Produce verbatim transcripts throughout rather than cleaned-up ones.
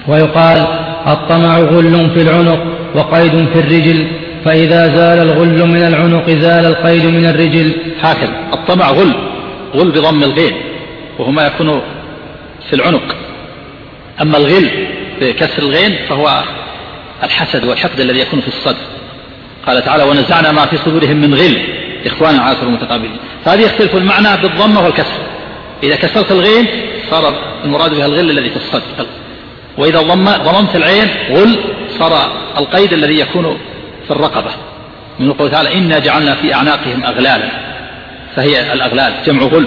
ويقال الطمع غل في العنق وقيد في الرجل، فإذا زال الغل من العنق زال القيد من الرجل. هكذا الطمع غل، غل بضم الغين وهو ما يكون في العنق، أما الغل بكسر الغين فهو الحسد والحقد الذي يكون في الصدر. قال تعالى ونزعنا ما في صدورهم من غل إخوانا على سرر متقابلين، فهذه يختلف المعنى بالضمة والكسر. إذا كسرت الغين صار المراد بها الغل الذي في الصدر، وإذا ضممت العين غل صار القيد الذي يكون في الرقبة، من قوله تعالى إنا جعلنا في أعناقهم أغلالا، فهي الأغلال جمع غل.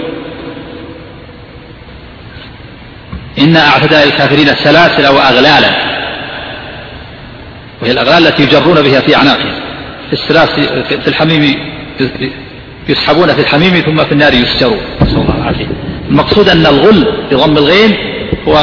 إنا أعتدنا للكافرين سلاسل وأغلالا، وهي الأغلال التي يجرون بها في أعناقهم. في السلاسل في الحميم يسحبون في الحميم ثم في النار يسجرون، نسأل الله العافية. المقصود أن الغل بضم الغين هو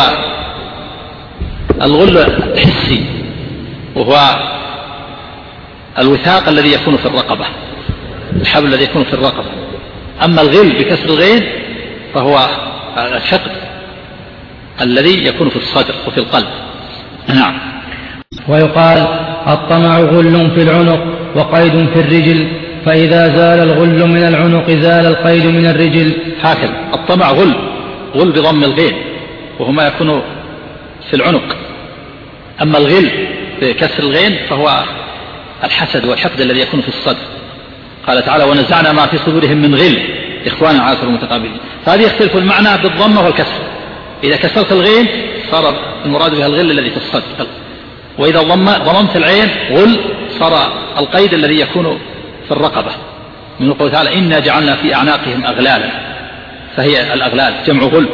الغل الحسي، وهو الوثاق الذي يكون في الرقبة، الحبل الذي يكون في الرقبة. أما الغل بكسر الغين فهو الحقد الذي يكون في الصدر وفي القلب. نعم. ويقال الطمع غل في العنق وقيد في الرجل، فإذا زال الغل من العنق زال القيد من الرجل. هكذا الطمع غل، غل بضم الغين وهو ما يكون في العنق، أما الغل بكسر الغين فهو الحسد والحقد الذي يكون في الصدر. قال تعالى ونزعنا ما في صدورهم من غل إخوانا على سرر متقابلين، فهذه يختلف المعنى بالضمة والكسر. إذا كسرت الغين صار المراد بها الغل الذي في الصدر، وإذا ضممت العين غل صار القيد الذي يكون في الرقبة، من قوله تعالى إنا جعلنا في أعناقهم أغلالا، فهي الأغلال جمع غل.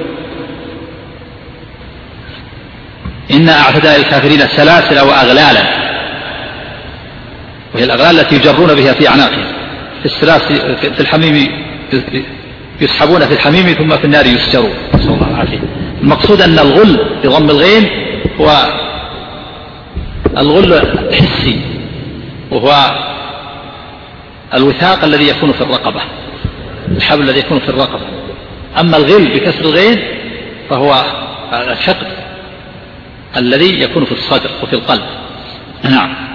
إنا أعتدنا للكافرين سلاسل وأغلالا، وهي الأغلال التي يجرون بها في أعناقهم. في السلاسل في الحميم يسحبون في الحميم ثم في النار يسجرون، نسأل الله العافية. المقصود أن الغل بضم الغين هو الغل الحسي، وهو الوثاق الذي يكون في الرقبة، الحبل الذي يكون في الرقبة. أما الغل بكسر الغين فهو الحقد الذي يكون في الصدر وفي القلب. نعم.